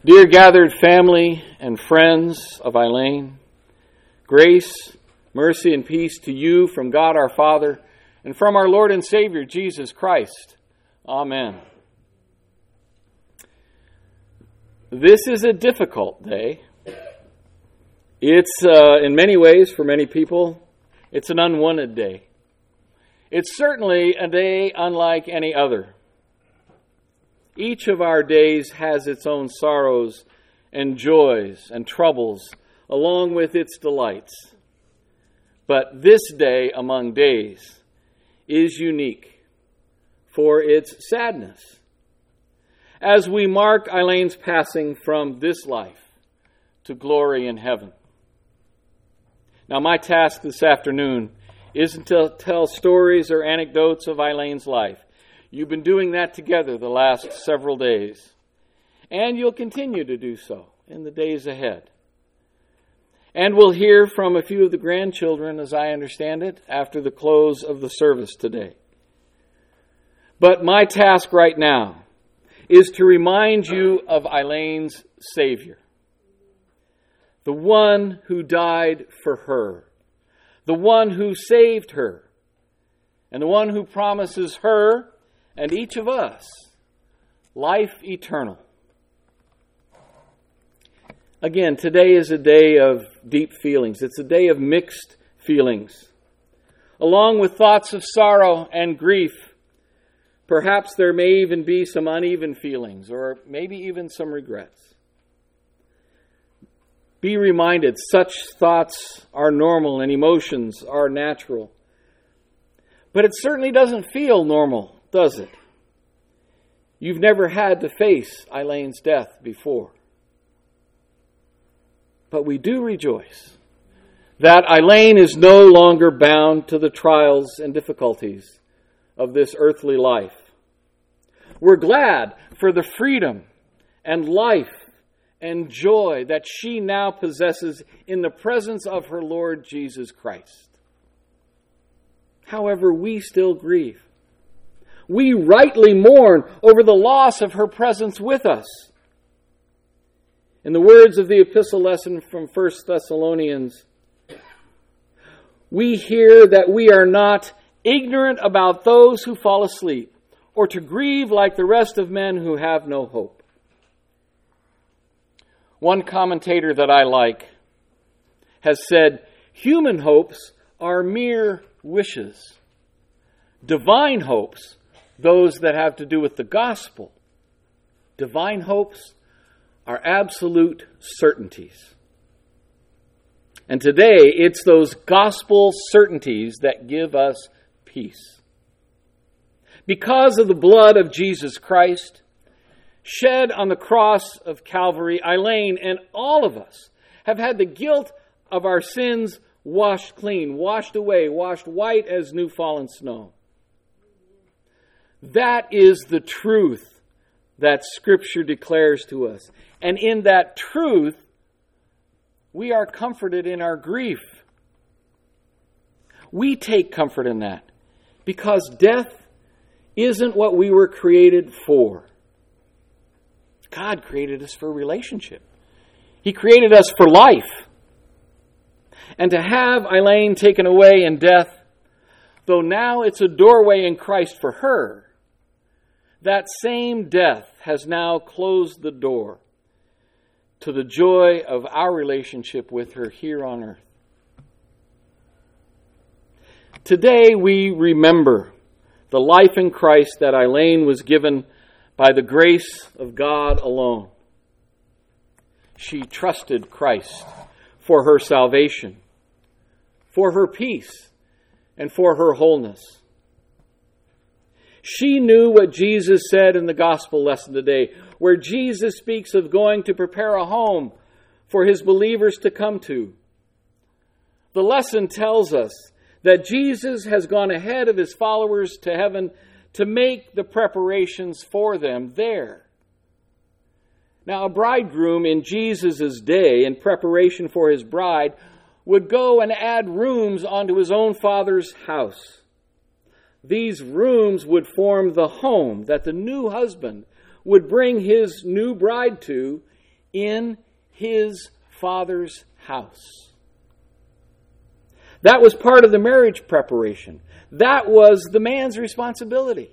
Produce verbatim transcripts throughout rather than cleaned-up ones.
Dear gathered family and friends of Elaine, grace, mercy, and peace to you from God our Father and from our Lord and Savior, Jesus Christ. Amen. This is a difficult day. It's, uh, in many ways, for many people, it's an unwanted day. It's certainly a day unlike any other. Each of our days has its own sorrows and joys and troubles, along with its delights. But this day among days is unique for its sadness, as we mark Elaine's passing from this life to glory in heaven. Now, my task this afternoon isn't to tell stories or anecdotes of Elaine's life. You've been doing that together the last several days, and you'll continue to do so in the days ahead. And we'll hear from a few of the grandchildren, as I understand it, after the close of the service today. But my task right now is to remind you of Elaine's Savior, the one who died for her, the one who saved her, and the one who promises her and each of us life eternal. Again, today is a day of deep feelings. It's a day of mixed feelings. Along with thoughts of sorrow and grief, perhaps there may even be some uneven feelings, or maybe even some regrets. Be reminded, such thoughts are normal and emotions are natural. But it certainly doesn't feel normal, does it? You've never had to face Elaine's death before. But we do rejoice that Elaine is no longer bound to the trials and difficulties of this earthly life. We're glad for the freedom and life and joy that she now possesses in the presence of her Lord Jesus Christ. However, we still grieve. We rightly mourn over the loss of her presence with us. In the words of the epistle lesson from First Thessalonians, we hear that we are not ignorant about those who fall asleep, or to grieve like the rest of men who have no hope. One commentator that I like has said, human hopes are mere wishes. Divine hopes, those that have to do with the gospel, divine hopes are absolute certainties. And today, it's those gospel certainties that give us peace. Because of the blood of Jesus Christ, shed on the cross of Calvary, Elaine and all of us have had the guilt of our sins washed clean, washed away, washed white as new fallen snow. That is the truth that Scripture declares to us. And in that truth, we are comforted in our grief. We take comfort in that because death isn't what we were created for. God created us for relationship. He created us for life. And to have Elaine taken away in death, though now it's a doorway in Christ for her, that same death has now closed the door to the joy of our relationship with her here on earth. Today we remember the life in Christ that Elaine was given by the grace of God alone. She trusted Christ for her salvation, for her peace, and for her wholeness. She knew what Jesus said in the gospel lesson today, where Jesus speaks of going to prepare a home for his believers to come to. The lesson tells us that Jesus has gone ahead of his followers to heaven to make the preparations for them there. Now, a bridegroom in Jesus' day, in preparation for his bride, would go and add rooms onto his own father's house. These rooms would form the home that the new husband would bring his new bride to in his Father's house. That was part of the marriage preparation. That was the man's responsibility.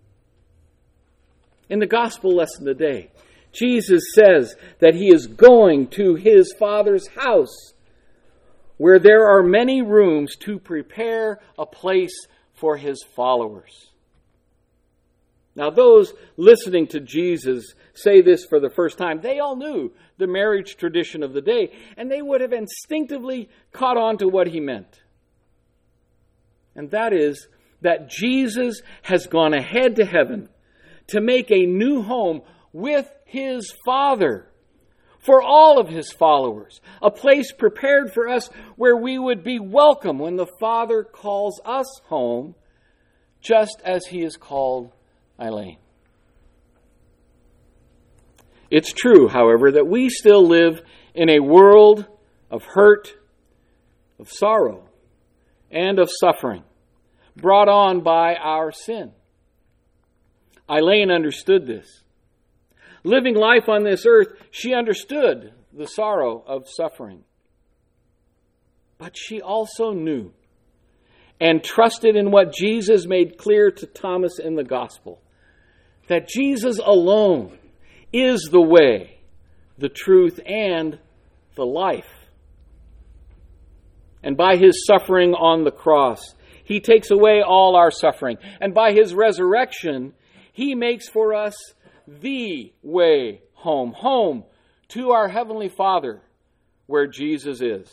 In the gospel lesson today, Jesus says that he is going to his Father's house, where there are many rooms to prepare a place for his followers. Now, those listening to Jesus say this for the first time, they all knew the marriage tradition of the day, and they would have instinctively caught on to what he meant. And that is that Jesus has gone ahead to heaven to make a new home with his Father for all of his followers, a place prepared for us where we would be welcome when the Father calls us home, just as he has called Eileen. It's true, however, that we still live in a world of hurt, of sorrow, and of suffering, brought on by our sin. Eileen understood this. Living life on this earth, she understood the sorrow of suffering. But she also knew and trusted in what Jesus made clear to Thomas in the gospel, that Jesus alone is the way, the truth, and the life. And by his suffering on the cross, he takes away all our suffering. And by his resurrection, he makes for us the way home, home to our Heavenly Father, where Jesus is.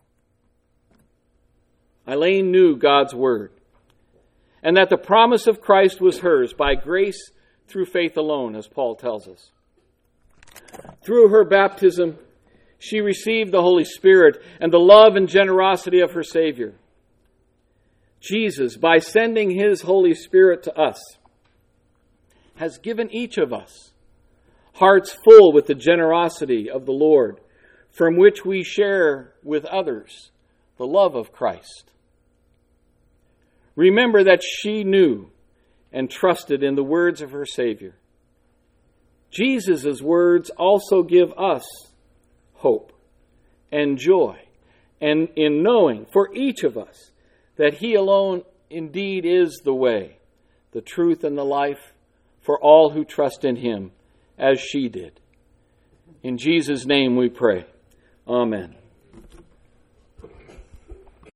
Eileen knew God's Word, and that the promise of Christ was hers by grace through faith alone, as Paul tells us. Through her baptism, she received the Holy Spirit and the love and generosity of her Savior. Jesus, by sending his Holy Spirit to us, has given each of us hearts full with the generosity of the Lord, from which we share with others the love of Christ. Remember that she knew and trusted in the words of her Savior. Jesus' words also give us hope and joy, and in knowing for each of us that he alone indeed is the way, the truth, and the life for all who trust in him, as she did. In Jesus' name we pray. Amen.